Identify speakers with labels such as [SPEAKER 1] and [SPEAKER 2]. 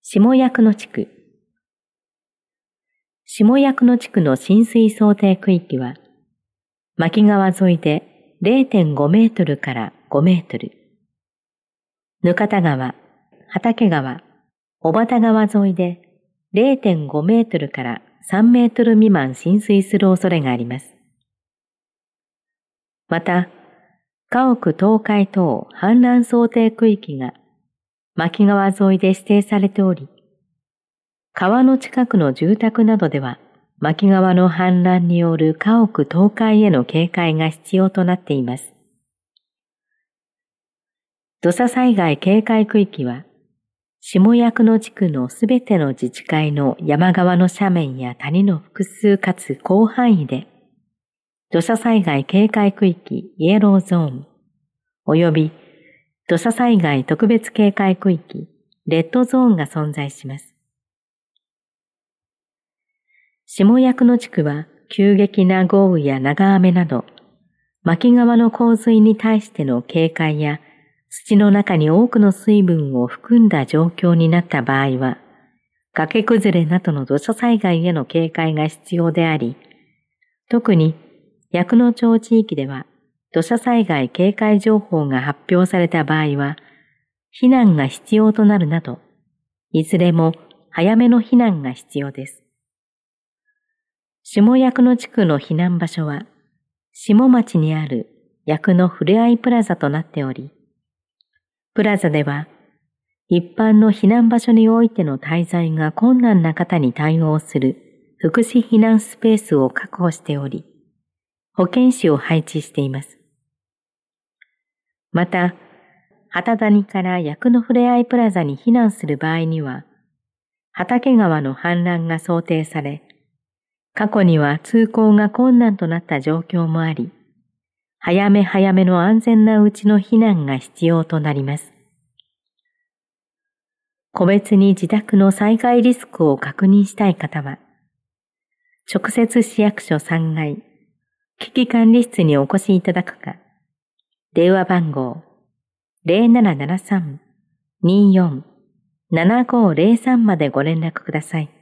[SPEAKER 1] 下薬野地区。下薬野地区の浸水想定区域は、牧川沿いで 0.5 メートルから5メートル、額田川、畠川、小畑川沿いで 0.5 メートルから3メートル未満浸水する恐れがあります。また、家屋倒壊等氾濫想定区域が牧川沿いで指定されており、川の近くの住宅などでは牧川の氾濫による家屋倒壊への警戒が必要となっています。土砂災害警戒区域は、下薬野地区のすべての自治会の山側の斜面や谷の複数かつ広範囲で、土砂災害警戒区域イエローゾーン、及び土砂災害特別警戒区域レッドゾーンが存在します。下薬野地区は急激な豪雨や長雨など、牧川の洪水に対しての警戒や土の中に多くの水分を含んだ状況になった場合は、崖崩れなどの土砂災害への警戒が必要であり、特に薬野町地域では土砂災害警戒情報が発表された場合は、避難が必要となるなど、いずれも早めの避難が必要です。下薬野地区の避難場所は、下町にある薬野ふれあいプラザとなっており、プラザでは、一般の避難場所においての滞在が困難な方に対応する福祉避難スペースを確保しており、保健師を配置しています。また、畑谷から薬野ふれあいプラザに避難する場合には、畠川の氾濫が想定され、過去には通行が困難となった状況もあり、早め早めの安全なうちの避難が必要となります。個別に自宅の災害リスクを確認したい方は、直接市役所3階、危機管理室にお越しいただくか、電話番号 0773-24-7503 までご連絡ください。